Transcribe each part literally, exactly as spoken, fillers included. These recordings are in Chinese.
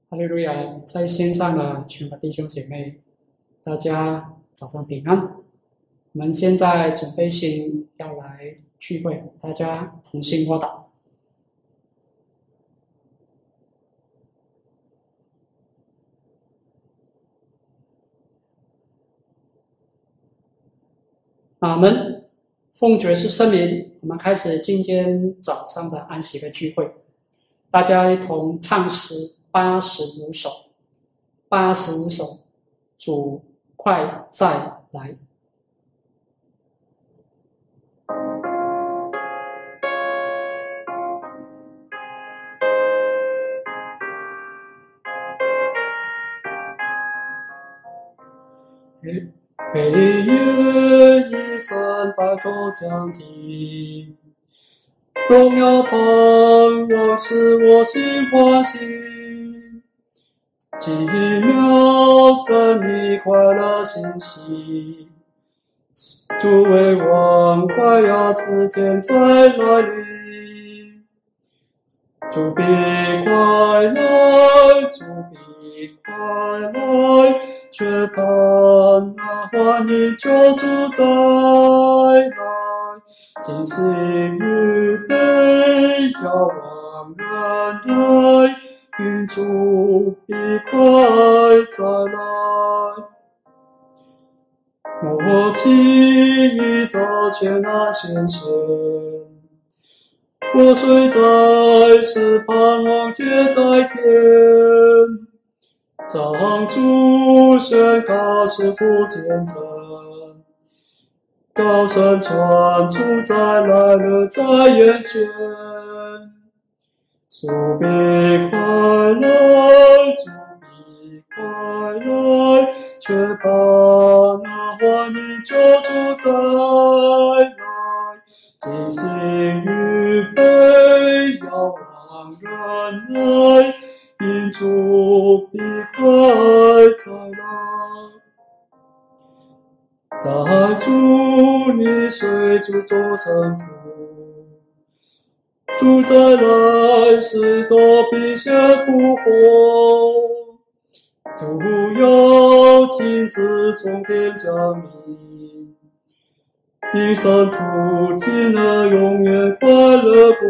哈利路亚！在线上的全国弟兄姐妹，大家早上平安。我们现在准备心要来聚会，大家同心默祷。阿门。奉爵士圣名，我们开始今天早上的安息的聚会，大家一同唱诗八十五首，八十五首，主快再来。黑夜已散，白昼将近，荣耀盼望使我心欢喜，奇妙赞美快乐欣喜，主为王快要自天再来临，主必快来，主必快来，却盼那欢迎救主再来，尽心预备要往人来，愿主必快再来。我情已早全那先生，我虽在世，盼望却在天。让主宣告使徒见证，高声传主再来了，在眼前。主必快来，主必快来，却盼那欢迎救主再来，尽心预备要往人来，因主必快再来。大主你随主多生徒，主再来时多必先复活，主要亲自从天降临，一生途径了永远快乐国。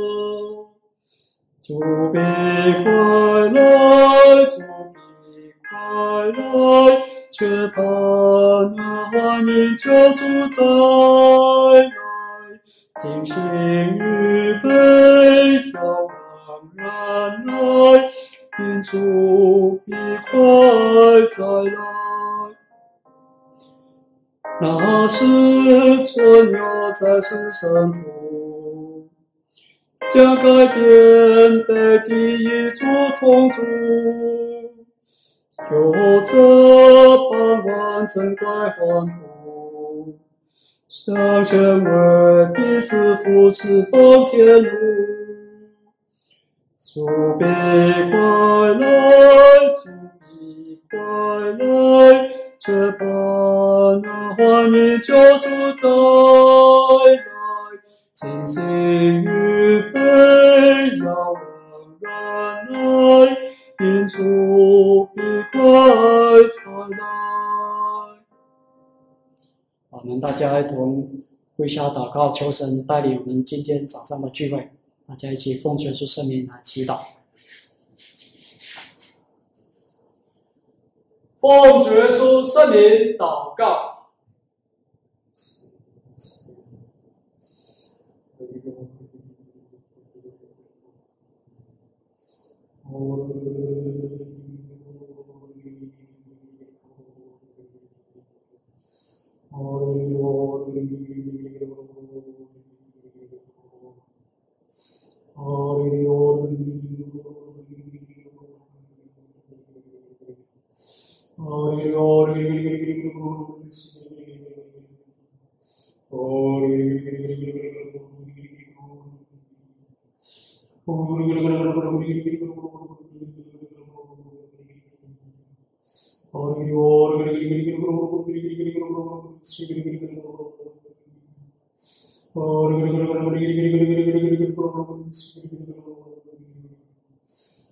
主必快来，主必快来，却盼那欢迎救主再来，尽心预备要往人来，因主必快再来。那时存有在世圣徒，将改变被地一主同住，有着傍晚珍贵欢呼，向前为彼此扶持奔天路。主必快来，主必快来，却盼那欢迎救主再来，尽心预备要往人来，因主必快再来。我们大家一同跪下祷告，求神带领我们今天早上的聚会，大家一起奉耶稣圣名来祈祷。奉耶稣圣名祷告。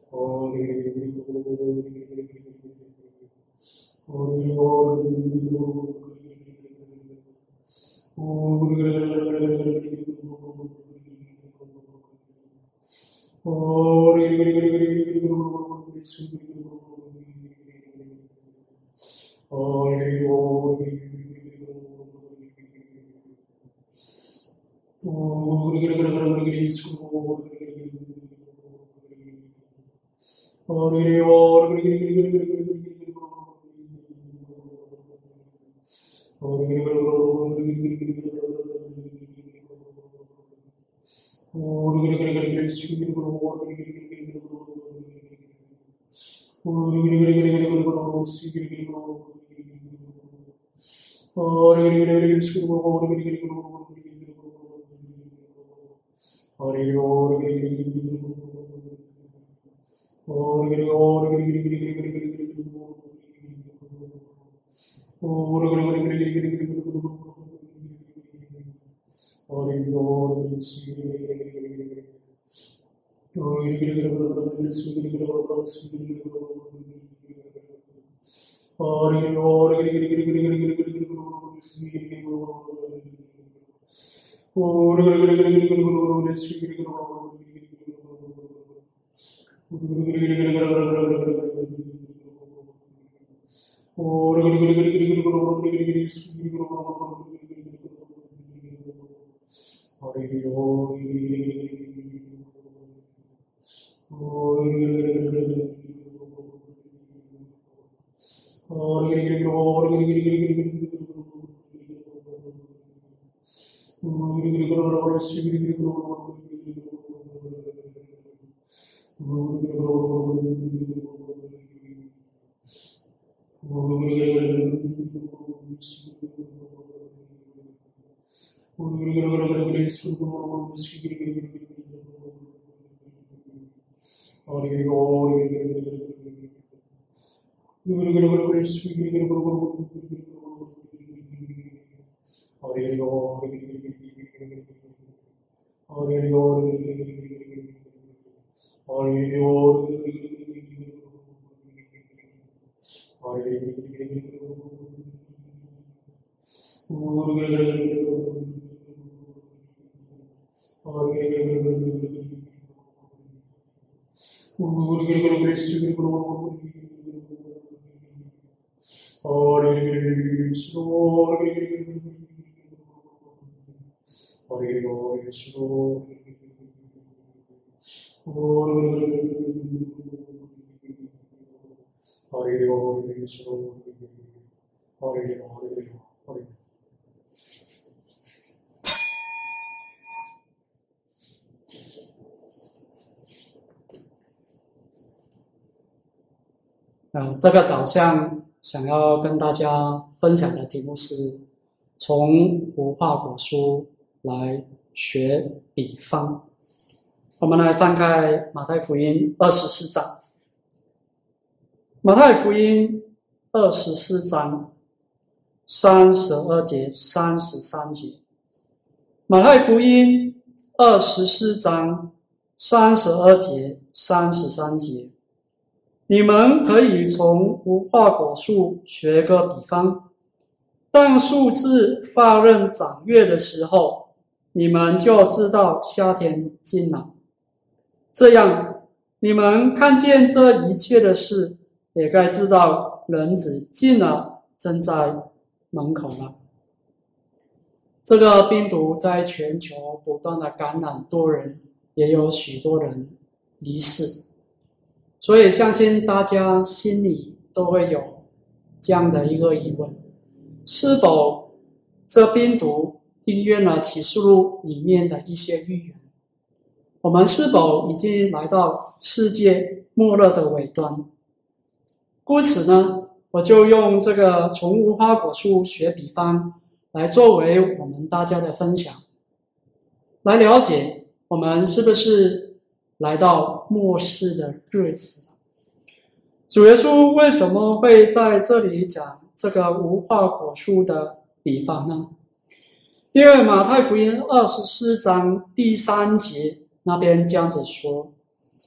呃，这个早上想要跟大家分享的题目是从无花果树来学比方。我们来翻开马太福音二十四章。马太福音二十四章三十二节、三十三节。马太福音二十四章三十二节、三十三节。你们可以从无花果树学个比方，当树枝发韧长叶的时候，你们就知道夏天近了。这样，你们看见这一切的事，也该知道人子近了，正在门口了。这个病毒在全球不断的感染多人，也有许多人离世。所以相信大家心里都会有这样的一个疑问：是否这病毒应验了启示录里面的一些预言？我们是否已经来到世界末日的尾端？故此呢，我就用这个从无花果树学比方来作为我们大家的分享，来了解我们是不是来到末世的日子。主耶稣为什么会在这里讲这个无花果树的比方呢？因为马太福音二十四章第三节那边这样子说：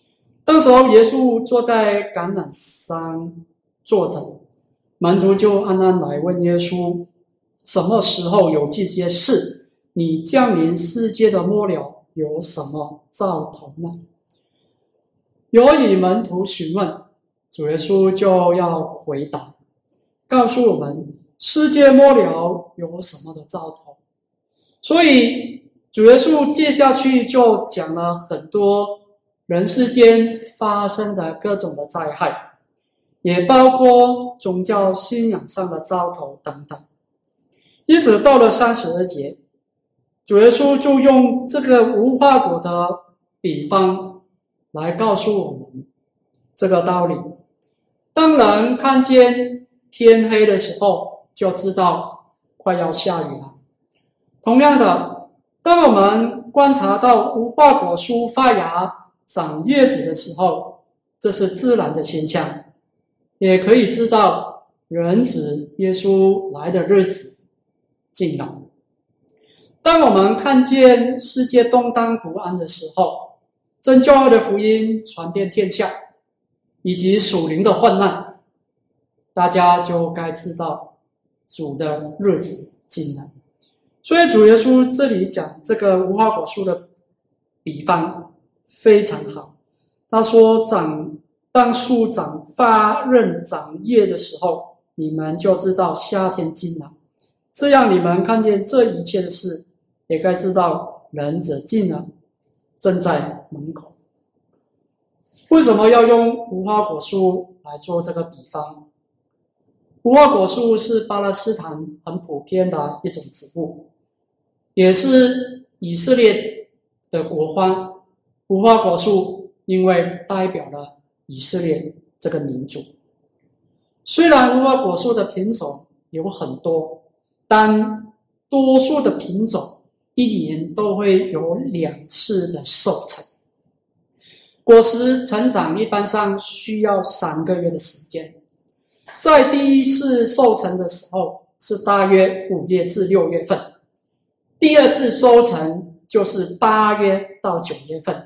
当时候耶稣坐在橄榄山坐着，门徒就暗暗来问耶稣，什么时候有这些事？你降临世界的末了有什么兆头呢？由于门徒询问，主耶稣就要回答，告诉我们世界末了有什么的兆头。所以主耶稣接下去就讲了很多人世间发生的各种的灾害，也包括宗教信仰上的兆头等等。一直到了三十二节，主耶稣就用这个无花果的比方来告诉我们这个道理。当人看见天黑的时候，就知道快要下雨了。同样的，当我们观察到无花果树发芽长叶子的时候，这是自然的现象，也可以知道人子耶稣来的日子近了。当我们看见世界动荡不安的时候，真教会的福音传遍天下，以及属灵的患难，大家就该知道主的日子近了。所以主耶稣这里讲这个无花果树的比方非常好。他说长当树长发韧长叶的时候，你们就知道夏天近了。这样你们看见这一切的事，也该知道人子近了，正在门口。为什么要用无花果树来做这个比方？无花果树是巴勒斯坦很普遍的一种植物，也是以色列的国花。无花果树因为代表了以色列这个民族。虽然无花果树的品种有很多，但多数的品种一年都会有两次的收成。果实成长一般上需要三个月的时间，在第一次收成的时候是大约五月至六月份，第二次收成就是八月到九月份。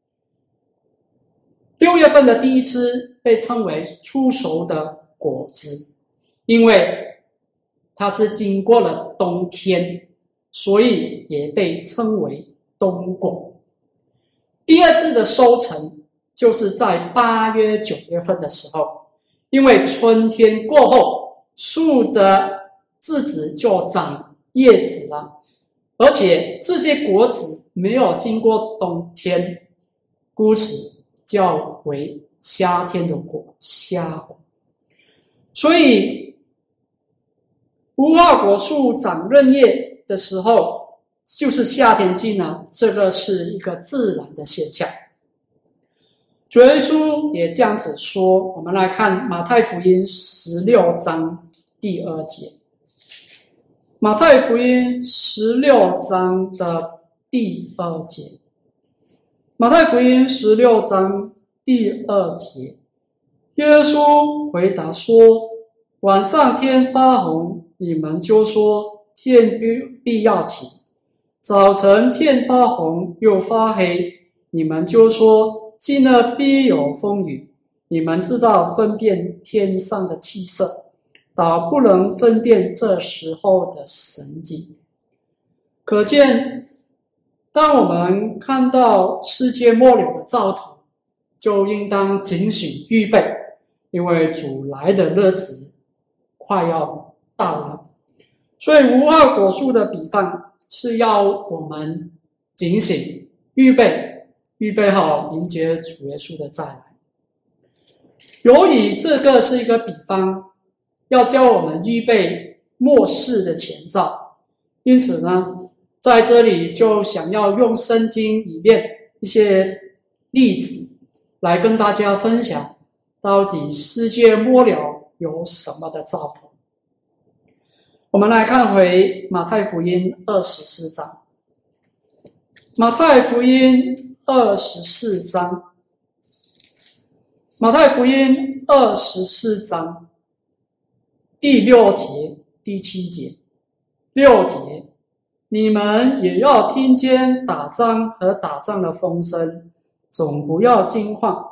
六月份的第一次被称为初熟的果子，因为它是经过了冬天，所以也被称为冬果。第二次的收成就是在八月九月份的时候，因为春天过后，树的枝子就长叶子了，而且这些果子没有经过冬天，故此叫为夏天的果，夏果。所以无花果树长嫩叶的时候，就是夏天近了，这个是一个自然的现象。主耶稣也这样子说。我们来看马太福音十六章第二节。马太福音十六章的第二节。马太福音十六章第二节，耶稣回答说：晚上天发红，你们就说天必必要起；早晨天发红又发黑，你们就说今日必有风雨。你们知道分辨天上的气色，倒不能分辨这时候的神迹。可见，当我们看到世界末了的兆头，就应当警醒预备，因为主来的日子快要到了。所以无花果树的比方是要我们警醒预备，预备好迎接主耶稣的再来。由于这个是一个比方，要教我们预备末世的前兆，因此呢，在这里就想要用圣经里面一些例子来跟大家分享，到底世界末了有什么的兆头。我们来看回马太福音二十四章。马太福音二十四章。马太福音二十四章第六节、第七节。六节，你们也要听见打仗和打仗的风声，总不要惊慌，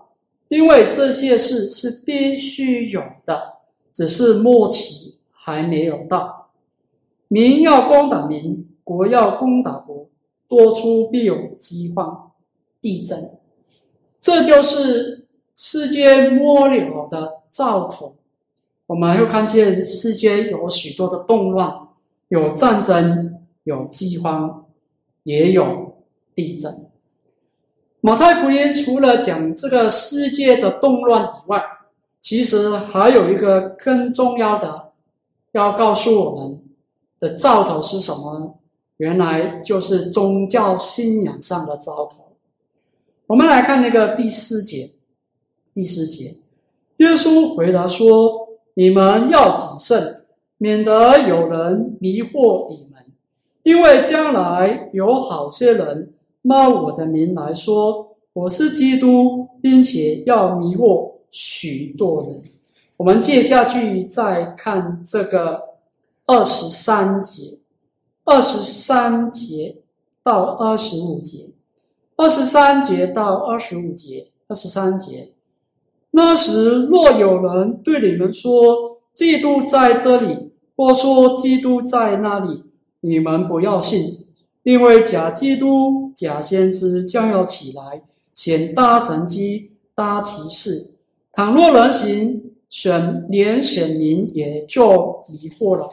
因为这些事是必须有的，只是末期还没有到。民要攻打民，国要攻打国，多处必有饥荒、地震。这就是世界末了的兆头。我们会看见世界有许多的动乱，有战争，有饥荒，也有地震。马太福音除了讲这个世界的动乱以外，其实还有一个更重要的要告诉我们的兆头是什么呢？原来就是宗教信仰上的兆头。我们来看那个第四节，第四节，耶稣回答说：你们要谨慎，免得有人迷惑你们，因为将来有好些人冒我的名来说我是基督，并且要迷惑许多人。我们接下去再看这个二十三节，二十三节到二十五节，二十三节到二十五节，二十三节。那时若有人对你们说基督在这里，或说基督在那里，你们不要信，因为假基督、假先知将要起来，显大神迹、大奇事。倘若人行，选连选民也就迷惑了。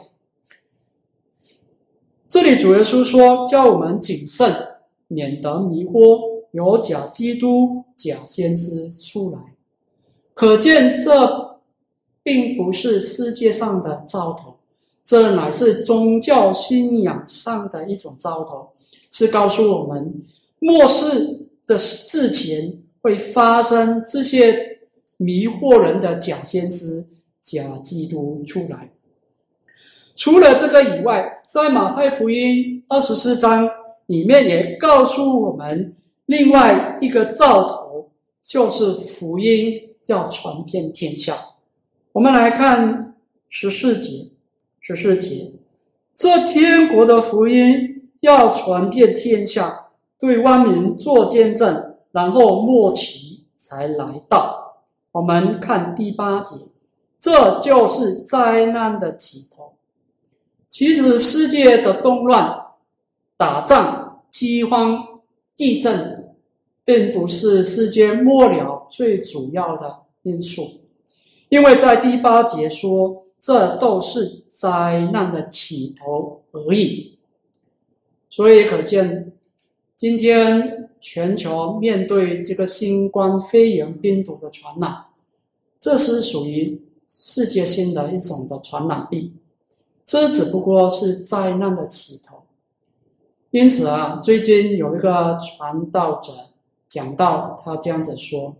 这里主耶稣说，叫我们谨慎，免得迷惑，有假基督、假先知出来。可见这并不是世界上的兆头，这乃是宗教信仰上的一种兆头，是告诉我们末世的之前会发生这些迷惑人的假先知、假基督出来。除了这个以外，在马太福音二十四章里面也告诉我们另外一个兆头，就是福音要传遍天下。我们来看十四节，十四节，这天国的福音要传遍天下，对万民做见证，然后末期才来到。我们看第八节，这就是灾难的起头。其实世界的动乱、打仗、饥荒、地震并不是世界末了最主要的因素，因为在第八节说，这都是灾难的起头而已。所以可见，今天全球面对这个新冠肺炎病毒的传染，这是属于世界性的一种的传染病，这只不过是灾难的起头。因此啊，最近有一个传道者讲到，他这样子说，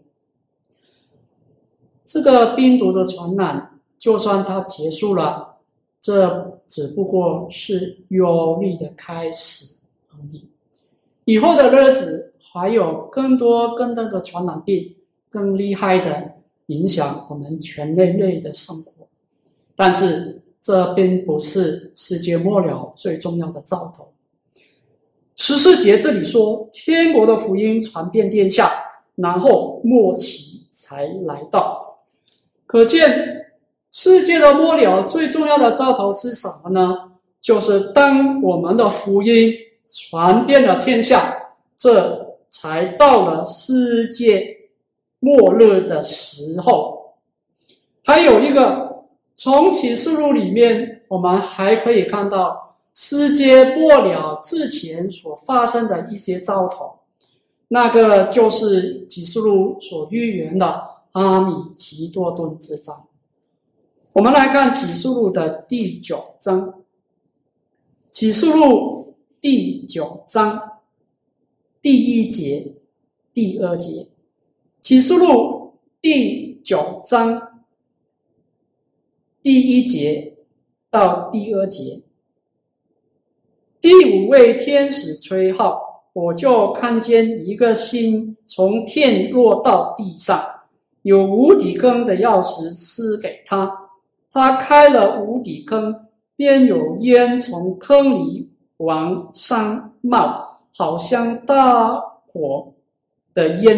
这个病毒的传染就算它结束了，这只不过是忧虑的开始而已。以后的日子还有更多更多的传染病，更厉害的影响我们全人类的生活。但是这并不是世界末了最重要的兆头。十四节这里说，天国的福音传遍天下，然后末期才来到。可见世界的末了最重要的兆头是什么呢？就是当我们的福音传遍了天下，这才到了世界末日的时候。还有一个，从启示录里面我们还可以看到世界末了之前所发生的一些兆头，那个就是启示录所预言的阿米奇多顿之战。我们来看启示录的第九章，启示录第九章第一节、第二节。启示录第九章第一节到第二节。第五位天使吹号，我就看见一个星从天落到地上，有无底坑的钥匙赐给他，他开了无底坑，便有烟从坑里往上冒，好像大火的烟，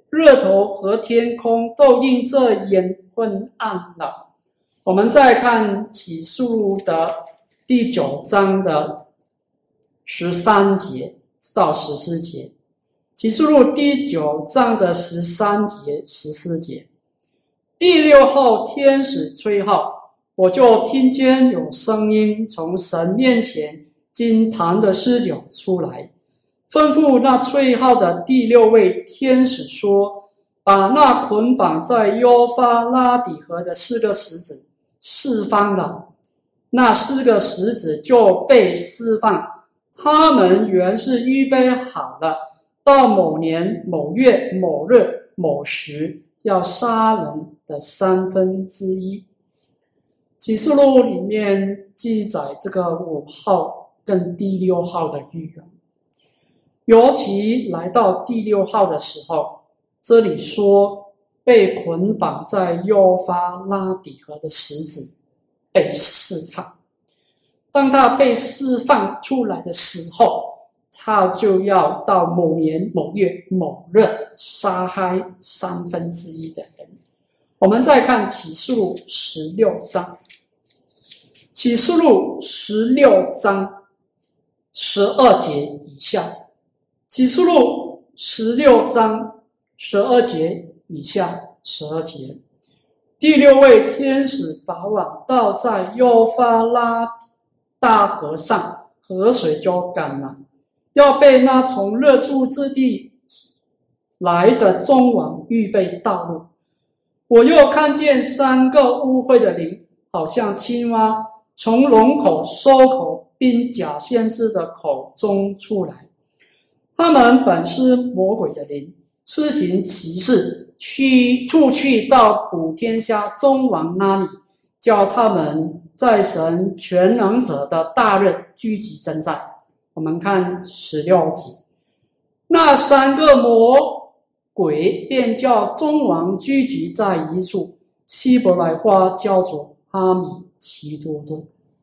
日头和天空都因这烟昏暗了。我们再看启示录的第九章的十三节到十四节。启示录第九章的十三节、十四节。第六号天使吹号，我就听见有声音从神面前金坛的狮角出来，吩咐那吹号的第六位天使说：把那捆绑在幼发拉底河的四个石子释放了。那四个石子就被释放，他们原是预备好了，到某年某月某日某时要杀人的三分之一。启示录里面记载这个五号跟第六号的预言，尤其来到第六号的时候，这里说被捆绑在幼发拉底河的石子被释放。当他被释放出来的时候，他就要到某年某月某日杀害三分之一的人。我们再看启示录十六章，启示录十六章十二节以下，启示录十六章十二节以下，十二节。第六位天使把碗倒在幼发拉大河上，河水就干了，要被那从日出之地来的众王预备道路。我又看见三个污秽的灵，好像青蛙，从龙口、收口并假先知的口中出来。他们本是魔鬼的灵，施行奇事，去出去到普天下众王那里，叫他们在神全能者的大日聚集征战。我们看十六节，那三个魔鬼便叫众王聚集在一处，希伯来话叫做哈米奇多顿。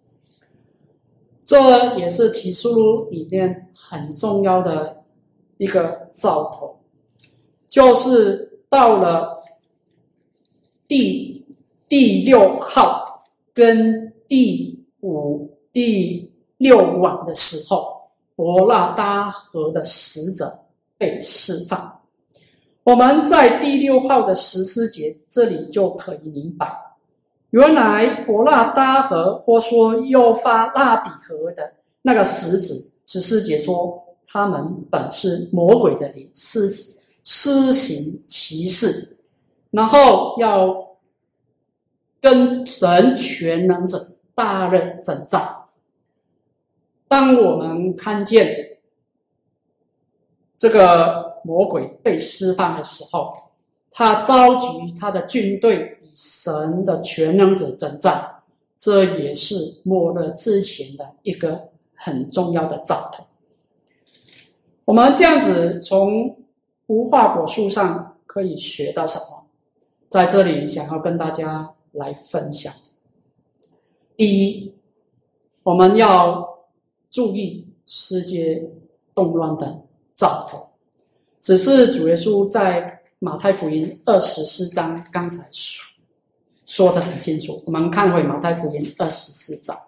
这也是启示录里面很重要的一个兆头，就是到了第第六号跟第五、第六晚的时候，伯拉大河的使者被释放。我们在第六号的十四节这里就可以明白，原来伯拉大河或说幼发拉底河的那个使者，十四节说他们本是魔鬼的灵，施施行奇事，然后要跟神全能者大日征战。当我们看见这个魔鬼被释放的时候，他召集他的军队与神的全能者征战，这也是末日之前的一个很重要的兆头。我们这样子从无花果树上可以学到什么？在这里想要跟大家来分享。第一，我们要注意世界动乱的兆头。只是主耶稣在马太福音二十四章刚才说说得很清楚，我们看回马太福音二十四章。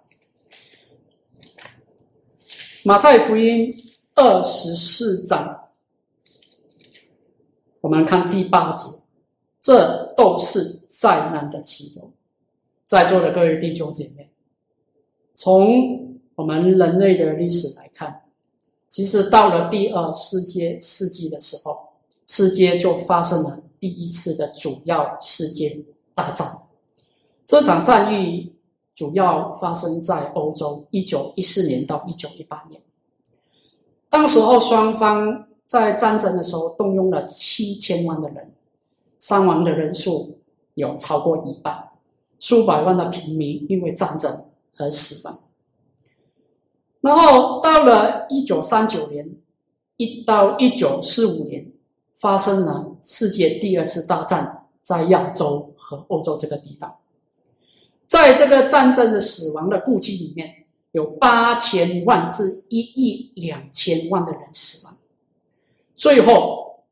马太福音二十四章，我们看第八节，这都是灾难的起头。在座的各位弟兄姐妹，从我们人类的历史来看，其实到了第二世界世纪的时候，世界就发生了第一次的主要世界大战。这场战役主要发生在欧洲，一九一四年到一九一八年。当时候双方在战争的时候动用了七千万的人，伤亡的人数有超过一半，数百万的平民因为战争而死亡。然后到了一九三九年一到一九四五年，发生了世界第二次大战，在亚洲和欧洲这个地方。在这个战争的死亡的估计里面，有八千万至一亿两千万的人死亡。最后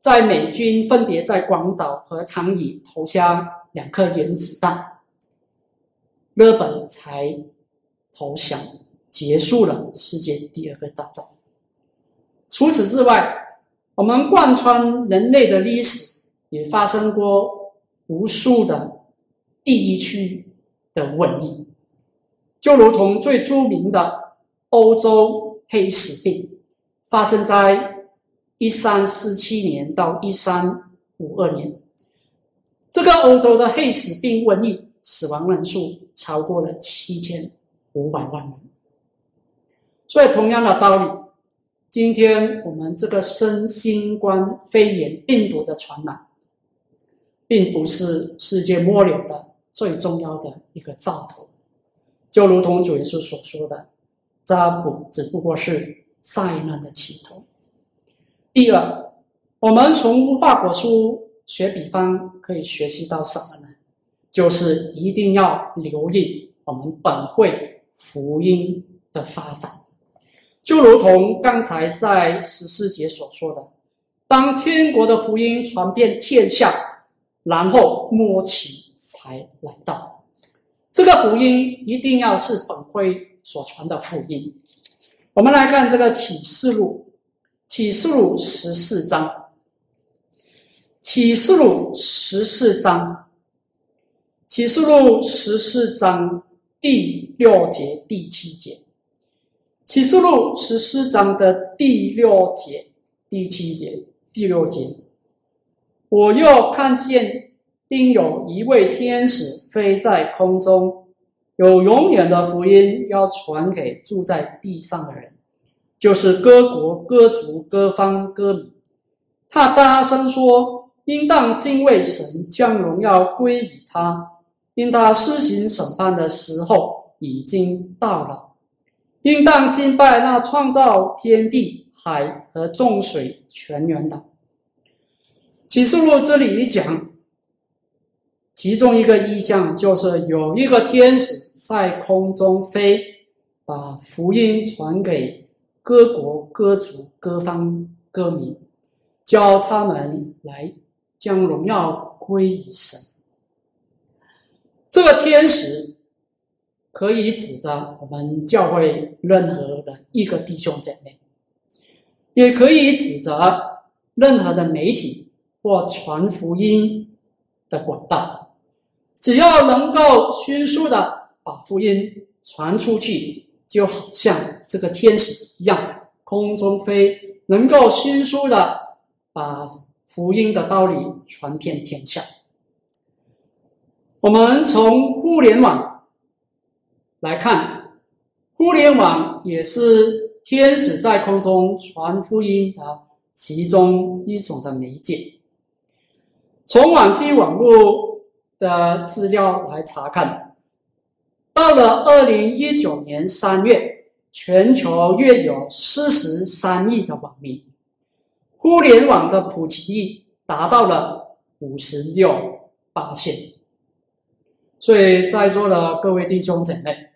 在美军分别在广岛和长屿投下两颗原子弹，日本才投降，结束了世界第二个大战。除此之外，我们贯穿人类的历史也发生过无数的地区的瘟疫，就如同最著名的欧洲黑死病，发生在一三四七年到一三五二年。这个欧洲的黑死病瘟疫死亡人数超过了七千五百万人。所以同样的道理，今天我们这个新新冠肺炎病毒的传染，并不是世界末了的最重要的一个兆头，就如同主耶稣所说的，这不只不过是灾难的起头。第二，我们从无花果树学比方可以学习到什么呢？就是一定要留意我们本会福音的发展。就如同刚才在十四节所说的，当天国的福音传遍天下，然后末期才来到。这个福音一定要是本会所传的福音。我们来看这个启示录，启示录十四章，启示录十四章，启示录十四章第六节、第七节。启示录十四章的第六节、第七节、第六节，我又看见另有一位天使飞在空中，有永远的福音要传给住在地上的人，就是各国、各族、各方、各民。他大声说，应当敬畏神，将荣耀归于他，因他施行审判的时候已经到了。应当敬拜那创造天地海和众水泉源的。启示录这里讲，其中一个意象就是有一个天使在空中飞，把福音传给各国、各族、各方、各民，教他们来将荣耀归于神。这个天使可以指着我们教会任何的一个弟兄姐妹，也可以指着任何的媒体或传福音的管道。只要能够迅速的把福音传出去，就好像这个天使一样，空中飞，能够迅速的把福音的道理传遍天下。我们从互联网来看，互联网也是天使在空中传福音的其中一种的媒介。从网际网络的资料来查看，到了二零一九年三月，全球约有四十三亿的网民，互联网的普及率达到了 百分之五十六。所以在座的各位弟兄姐妹，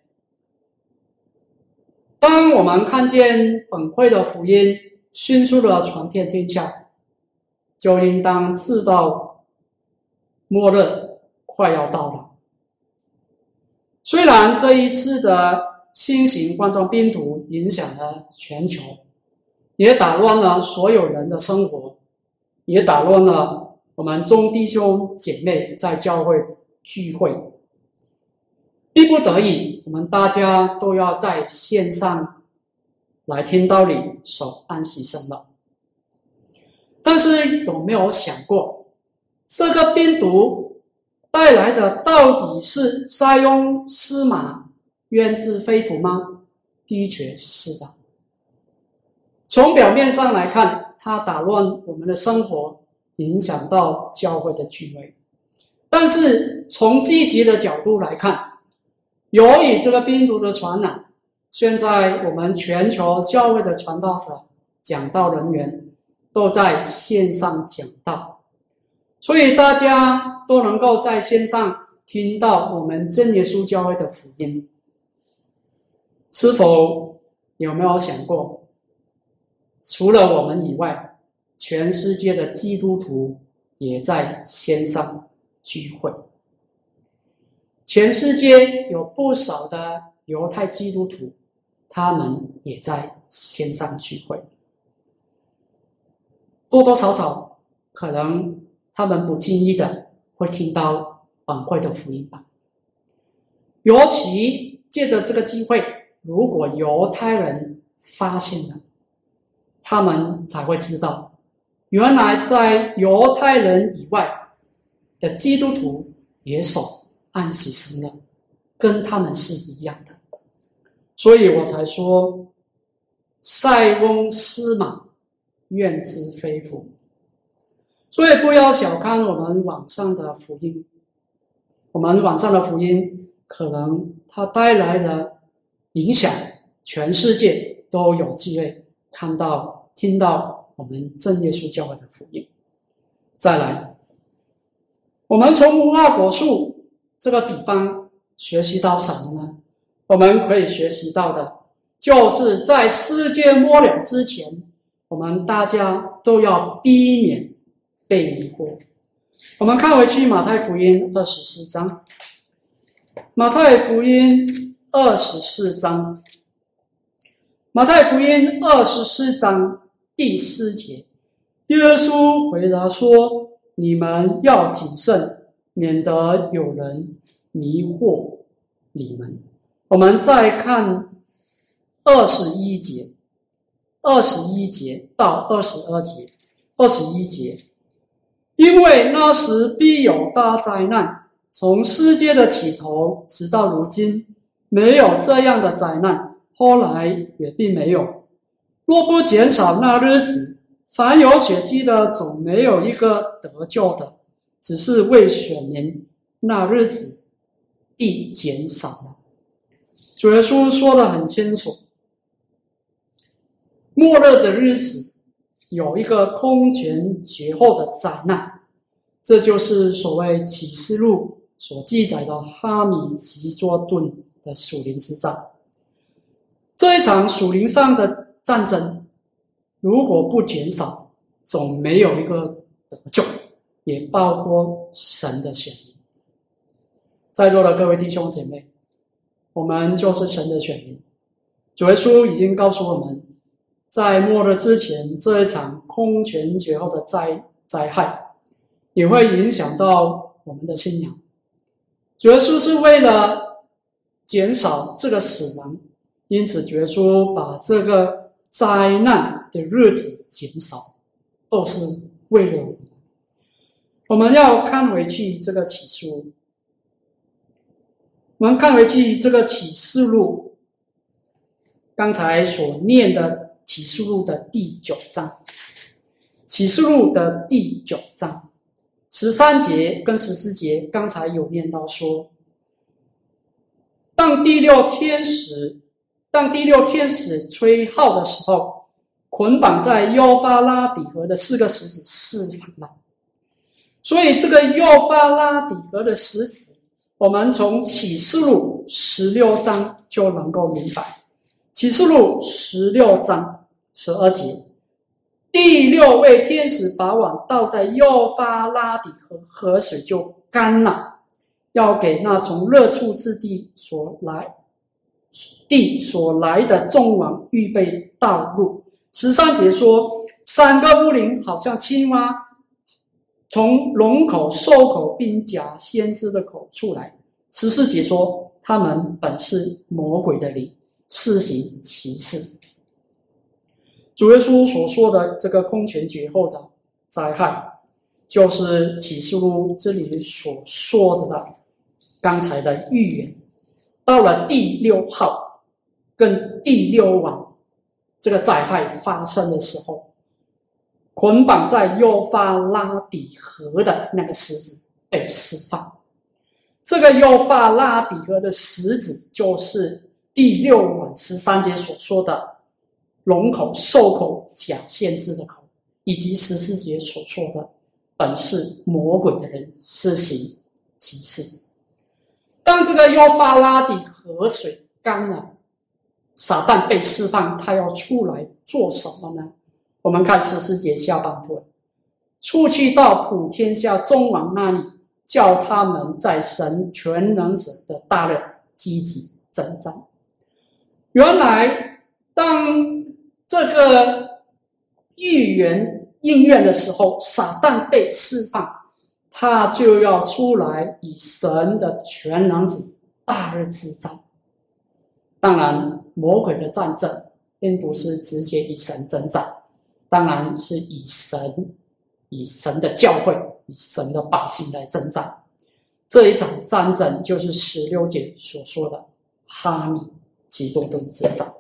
当我们看见本会的福音迅速的传遍天下，就应当知道末日快要到了。虽然这一次的新型冠状病毒影响了全球，也打乱了所有人的生活，也打乱了我们众弟兄姐妹在教会聚会，逼不得已，我们大家都要在线上来听道理、守安息日了。但是有没有想过，这个病毒带来的到底是塞翁失马焉知非福吗？的确是的。从表面上来看，它打乱我们的生活，影响到教会的聚会。但是从积极的角度来看，由于这个病毒的传染，现在我们全球教会的传道者、讲道人员都在线上讲道，所以大家都能够在线上听到我们真耶稣教会的福音。是否有没有想过，除了我们以外， 全世界的基督徒也在线上聚会。全世界有不少的犹太基督徒，他们也在线上聚会。多多少少，可能他们不经意的会听到本会的福音版。尤其借着这个机会，如果犹太人发现了，他们才会知道，原来在犹太人以外的基督徒也守安息日了，跟他们是一样的。所以我才说，塞翁失马，焉知非福。所以不要小看我们网上的福音，我们网上的福音可能它带来的影响，全世界都有机会看到、听到我们真耶稣教会的福音。再来，我们从无花果树这个比方学习到什么呢？我们可以学习到的，就是在世界末了之前，我们大家都要避免被迷惑。我们看回去马太福音二十四章，马太福音二十四章，马太福音二十四章第四节，耶稣回答说：“你们要谨慎，免得有人迷惑你们。”我们再看二十一节，二十一节到二十二节，二十一节，因为那时必有大灾难，从世界的起头直到如今，没有这样的灾难，后来也并没有。若不减少那日子，凡有血气的总没有一个得救的，只是为选民，那日子必减少了。主耶稣说得很清楚，末日的日子有一个空前绝后的灾难，这就是所谓启示录所记载的哈米吉多顿的属灵之战。这一场属灵上的战争，如果不减少，总没有一个得救，也包括神的选民。在座的各位弟兄姐妹，我们就是神的选民。主耶稣已经告诉我们，在末日之前，这一场空前绝后的灾灾害也会影响到我们的信仰。主耶稣是为了减少这个死亡，因此主耶稣把这个灾难的日子减少，都是为了我们。我们要看回去这个启示录，我们看回去这个启示录，刚才所念的启示录的第九章，启示录的第九章十三节跟十四节，刚才有念到说，当第六天使当第六天使吹号的时候，捆绑在幼发拉底河的四个石子释放了。所以这个幼发拉底河的石子，我们从启示录十六章就能够明白。启示录十六章十二节，第六位天使把碗倒在幼发拉底河，河水就干了，要给那从热处之地所来地所来的众王预备道路。十三节说，三个乌灵好像青蛙从龙口、兽口并假先知的口出来。十四节说，他们本是魔鬼的灵，施行奇事。主耶稣所说的这个空前绝后的灾害，就是启示录这里所说的刚才的预言。到了第六号跟第六晚这个灾害发生的时候，捆绑在幼发拉底河的那个石子被释放。这个幼发拉底河的石子，就是第六晚十三节所说的龙口、兽口、假先知的口，以及十四节所说的本是魔鬼的人施行奇事。当这个幼发拉底河水干了，撒旦被释放，他要出来做什么呢？ 我们看十四节下半部，出去到普天下众王那里，叫他们在神全能者的大日积极征战。原来当这个预言应验的时候，撒旦被释放，他就要出来与神的全能者大日之战。当然魔鬼的战争并不是直接与神征战，当然是以神以神的教会以神的百姓来征战。这一场战争就是十六节所说的哈米基多顿之战。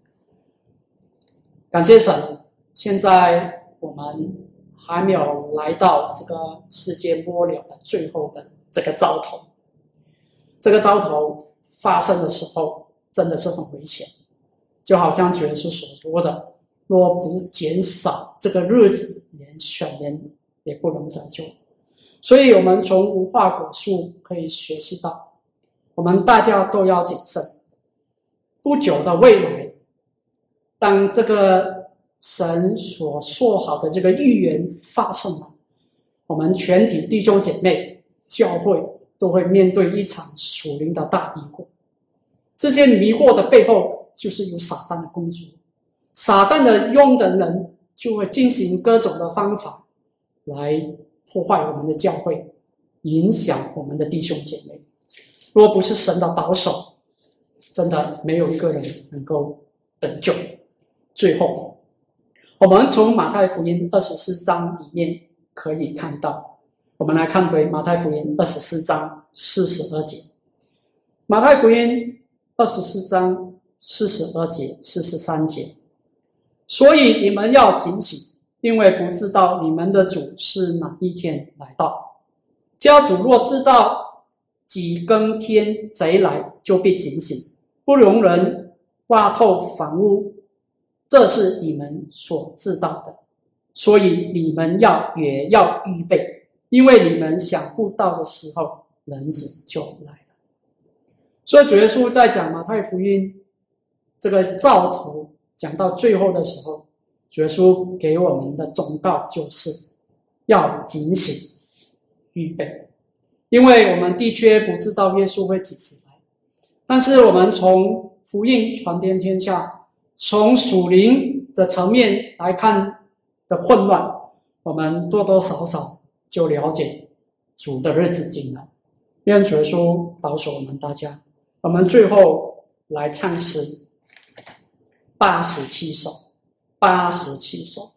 感谢神，现在我们还没有来到这个世界末了的最后的这个兆头。这个兆头发生的时候真的是很危险，就好像主耶稣所说的，若不减少这个日子，连选人也不能得救。所以我们从无花果树可以学习到，我们大家都要谨慎。不久的未来，当这个神所说好的这个预言发生了，我们全体弟兄姐妹教会都会面对一场属灵的大迷惑。这些迷惑的背后就是有撒旦的工作，撒旦的用的人就会进行各种的方法来破坏我们的教会，影响我们的弟兄姐妹。若不是神的保守，真的没有一个人能够得救。最后我们从马太福音二十四章里面可以看到，我们来看回马太福音二十四章四十二节。马太福音二十四章四十二节四十三节，所以你们要警醒，因为不知道你们的主是哪一天来到。家主若知道几更天贼来，就必警醒，不容人挖透房屋，这是你们所知道的。所以你们要也要预备，因为你们想不到的时候，人子就来了。所以主耶稣在讲马太福音这个兆头讲到最后的时候，主耶稣给我们的忠告就是要警醒预备，因为我们的确不知道耶稣会几时来，但是我们从福音传遍天下，从属灵的层面来看的混乱，我们多多少少就了解主的日子近了。愿主耶稣保守我们大家。我们最后来唱诗八十七首，八十七首。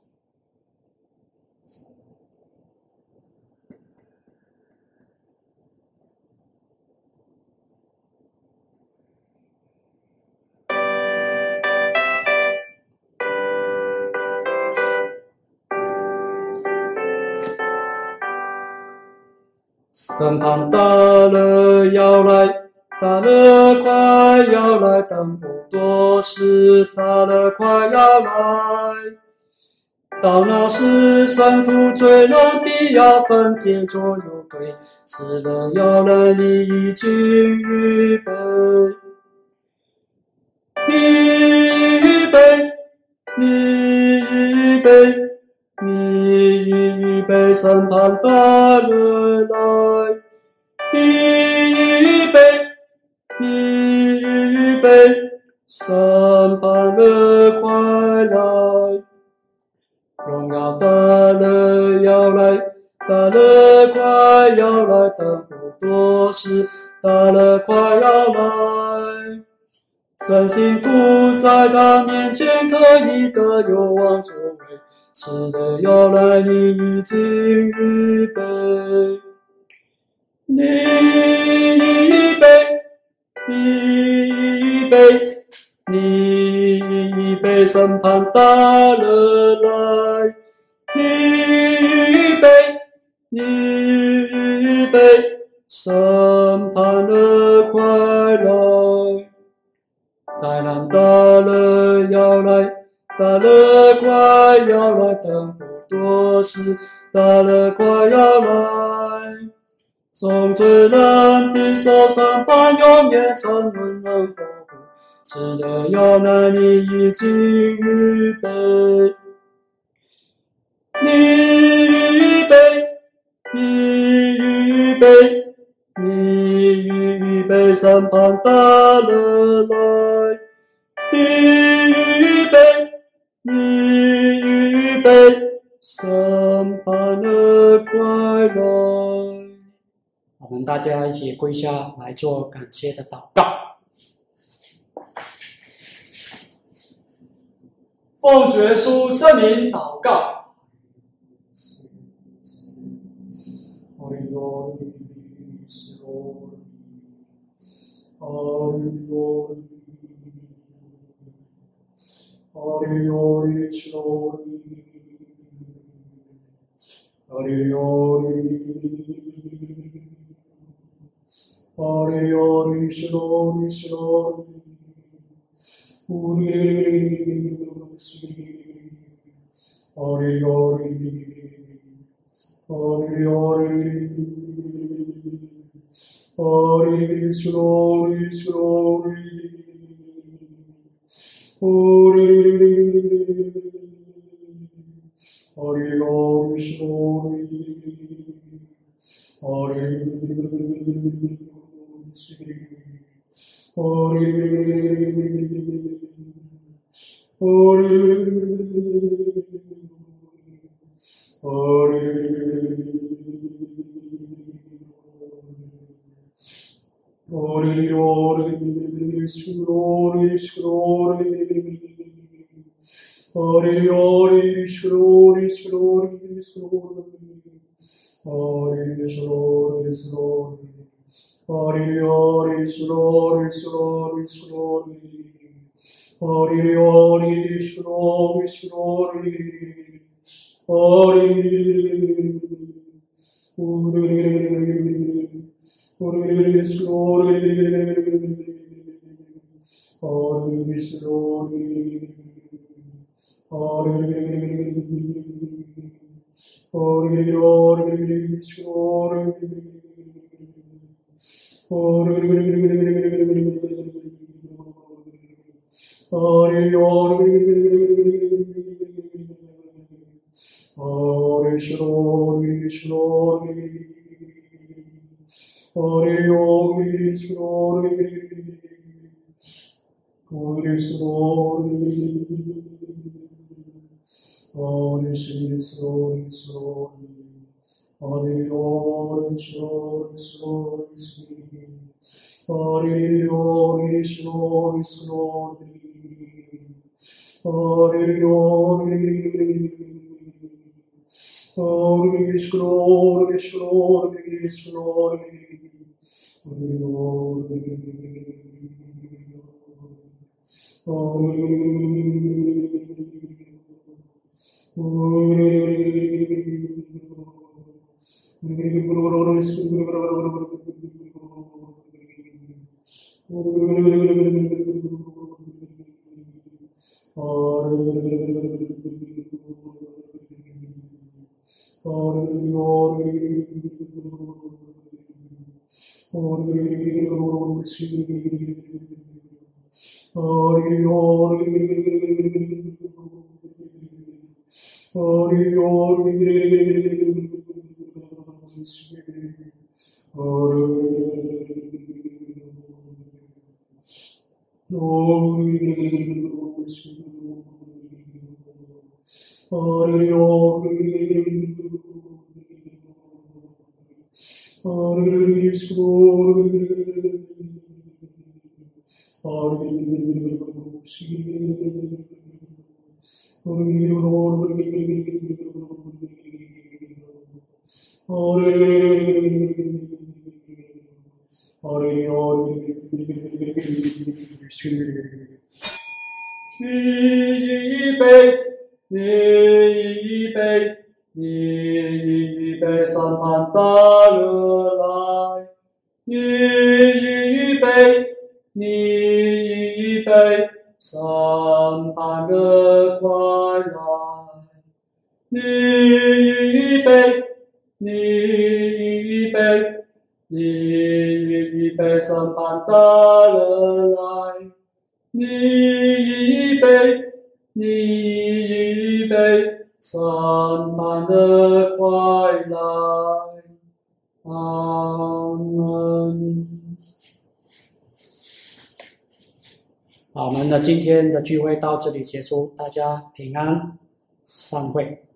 审判大了要来，大了快要来，等不多时，大了快要来。到那时，圣徒罪人必要分解左右对，是的要来，你已经预备，你预备，你预备，你预备，审判大了来，你预备，你预备，审判了快来。荣耀大了要来，大了快要来，等不多时，大了快要来。真信徒在他面前可以得有望作为，是的要来，你已经预备，你预备，你预备，你预备，审判大了来，你预备，你预备，审判了快来。灾难大了要来，大了快要来，等不多时，大了快要来。众罪人必受审判，永远沉沦人活不，是的要来，你已经预备， 你预备，你预备，你预备审判大了来。你预备，你预备，审判的快来。 我们大家一起跪下来做感谢的祷告。奉主耶稣圣名祷告。你预备，你预备，你预备审判大了来。你预备，你预备审判的快来。你预备，你预备，你预备审判大了来。你预备，你预备， 圣诞的快来。阿门。 好，我们的今天的聚会到这里结束，大家平安，散会。